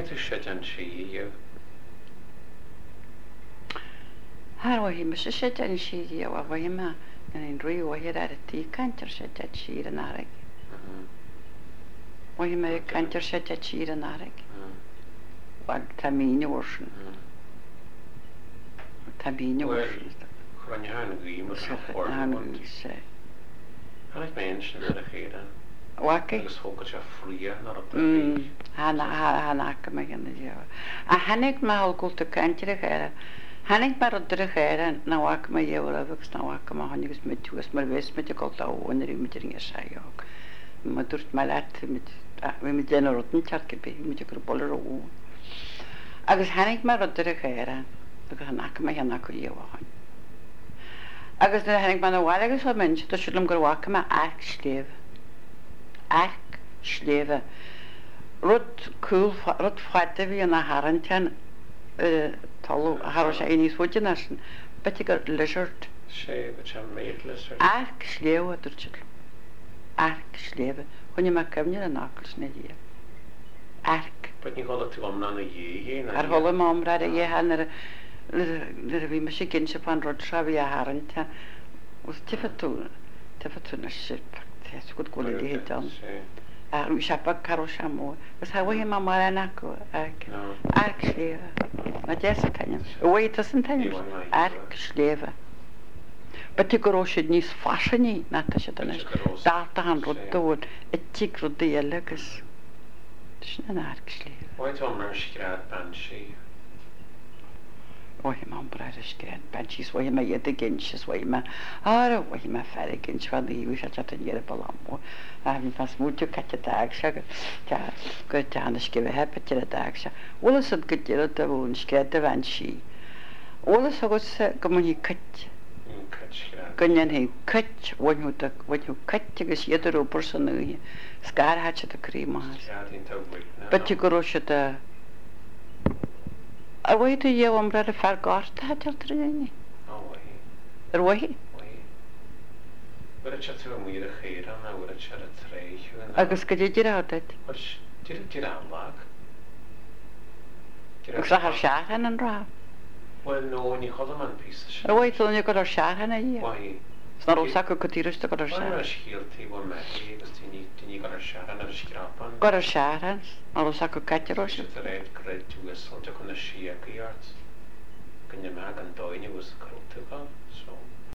Why to shit and she you? Harwahi mas sé an si a bhhaime an in riomhhair ar a tí cantar sé de siar an áraigh. Bhí me cantar sé de siar an áraigh. Bhil tá míne orsin. Tá míne orsin. Chran hana gí mar an sé. Hannig mens na a chéan. Waki? Agus fógad se fria nar a Hanna me gan deo. A hannig me hallgóta cantar a chéire. Hannig mar odra chéire na whac me dhéolagus na whac me hannigus me túas mar bhés me go dáhain rí me ringe seog. Ma dúirt me leat vi me déna rotan tearca be me gur bollar ó. Agus hannig mar odra chéire agus hanach me hanna go dhéhain. Agus na hannig man bhhail agus a mens tá siúlam gur whac me ach sléh. Ach sléh. Rud cool rud fáte bhí na harantean talú har sé níos fóide nasin, bet gur lizard. sé be sem méid lizard. Ach sléh a dúirtil. Ach sléh. Chunne me cemne an náclas na dí. Ach. Bet ní gola tú am na dhé. Ar thola mám ra a dhé han ar a bhí me sé gin se pan rud se bhí a harantean. Us tifa tú na sip. Thes go gola dí dan. A rú sepa caro se mó. Gus ha bhí má mar an acu ach sléh. Na dé a tainnim. Bhhaí tas an tainnim. Ach sléh. Bet go ró siad níos fasaní na tá sé dana. Dáta an rud dóid i tí rud déile agus. Sin an ach sléh. Why to mar skrad ban she? Bhí má breid a scéad benchís bhí me iad a ginses bhí me bhí me fer gins fan íú se an dhéar ballamú a hín fas múteú caite dag se go teanna scibe hepete a dag se. Olalas go dtíad a bhún scéad a bhain si. Olalas agus go hí cut gunnean hí cut bhainú cut agus iadidirú san nuí scarthaite a críás. Bet go se a bhhaid a dhéh am bread a fear gáta hetear tríine. Ar bhhaí? Bud se tú mí a chéan a bhfuil se a tréisiú. Agus go dtíidir áid? Tí anlag. Agus a seachan an rá? Well nó ní chola an pí. A bhhaidúne go ar seachan a dí? Sná ósa go tíiriiste go ar se. Síaltaí bh me agus tíní go ar sean ar scrapan. Go ar seachan á ósa go caiitiró se. réid réid tú is sollte chun na siaíart. Gunne me an dóine was a cruúta so.